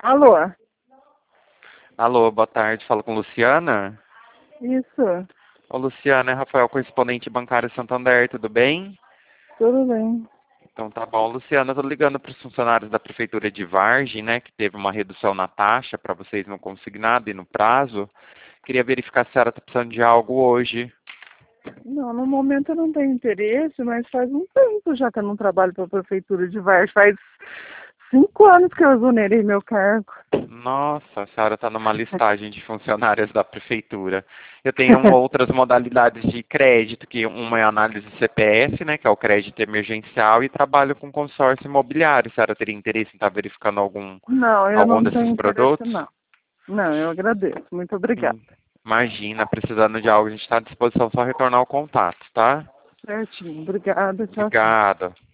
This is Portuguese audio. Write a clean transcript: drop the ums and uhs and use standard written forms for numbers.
Alô? Alô, boa tarde. Falo com Luciana. Isso, Ô, Luciana, é Rafael, correspondente bancário Santander, tudo bem? tudo bem. Então tá bom. Luciana, eu tô ligando para os funcionários da Prefeitura de Vargem, né, que teve uma redução na taxa para vocês no consignado e no prazo. Queria verificar se a senhora está precisando de algo hoje. Não, no momento eu não tenho interesse, mas faz um tempo já que eu não trabalho para a Prefeitura de Vargas. Faz 5 anos que eu exonerei meu cargo. Nossa, a senhora está numa listagem de funcionárias da Prefeitura. Eu tenho outras modalidades de crédito, que uma é a análise CPF, né, que é o crédito emergencial, e trabalho com consórcio imobiliário. A senhora teria interesse em estar verificando Não, eu algum não tenho desses interesse, produtos? não. Não, eu agradeço. Muito obrigada. Imagina, precisando de algo, a gente está à disposição, só retornar o contato, tá? Certinho. Obrigada. Tchau, tchau. Obrigado.